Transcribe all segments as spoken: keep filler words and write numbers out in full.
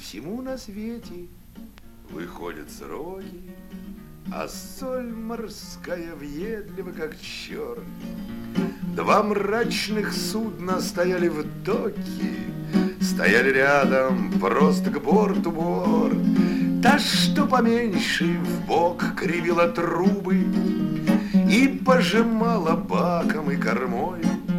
Всему на свете выходят сроки, а соль морская въедлива, как черт. Два мрачных судна стояли в доке, стояли рядом, просто к борту борт. Та, что поменьше, в бок кривила трубы и пожимала баком и кормой.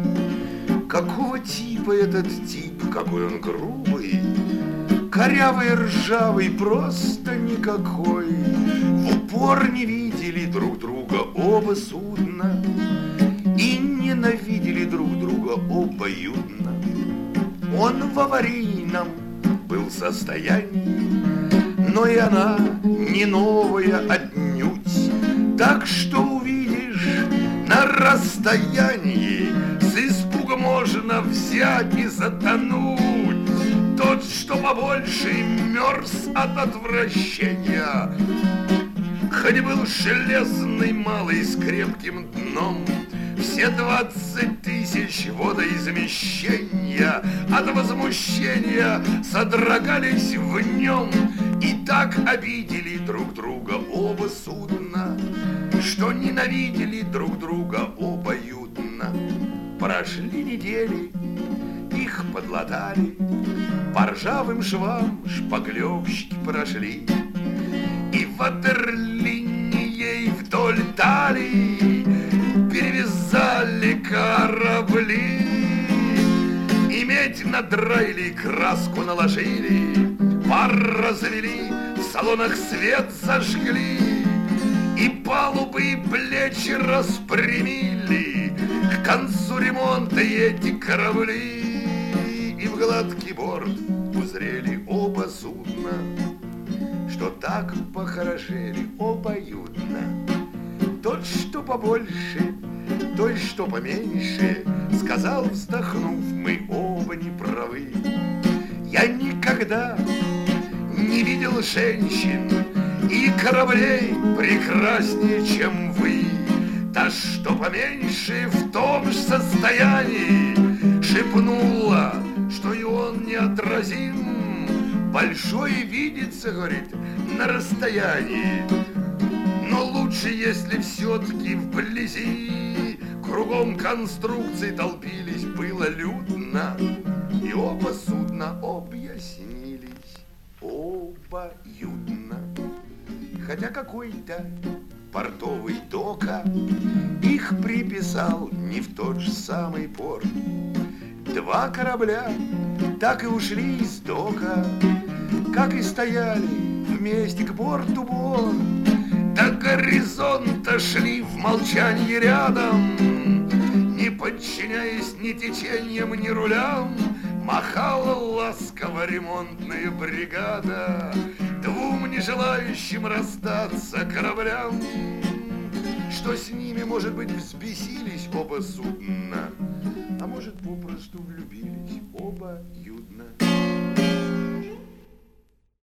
Какого типа этот тип, какой он грубый, корявый, ржавый, просто никакой. В упор не видели друг друга оба судна и ненавидели друг друга обоюдно. Он в аварийном был состоянии, но и она не новая отнюдь. Так что увидишь на расстоянии, с испуга можно взять и затонуть. Тот, что побольше, мерз от отвращения, хоть был железный малый с крепким дном. Все двадцать тысяч водоизмещения от возмущения содрогались в нем. И так обидели друг друга оба судна, что ненавидели друг друга обоюдно. Прошли недели, их подлатали, по ржавым швам шпаклевщики прошли, и ватерлине ей вдоль талии перевязали корабли. И медь надраили, краску наложили, пар развели, в салонах свет зажгли, и палубы и плечи распрямили. К концу ремонта эти корабли, и в гладкий борт узрели оба судна, что так похорошели обоюдно. Тот, что побольше, той, что поменьше, сказал, вздохнув, мы оба не правы. Я никогда не видел женщин и кораблей прекраснее, чем вы. Та, что поменьше, в том же состоянии, шепнула, что и он неотразим. Большой видится, говорит, на расстоянии, но лучше, если все-таки вблизи. Кругом конструкции толпились, было людно, и оба судна объяснились обоюдно. Хотя какой-то портовый дока их приписал не в тот же самый порт. Два корабля так и ушли из дока, как и стояли вместе к борту борт. До горизонта шли в молчании рядом, не подчиняясь ни течениям, ни рулям. Махала ласково ремонтная бригада двум не желающим расстаться кораблям, что с ними, может быть, взбесились оба судна, а может, попросту влюбились обоюдно.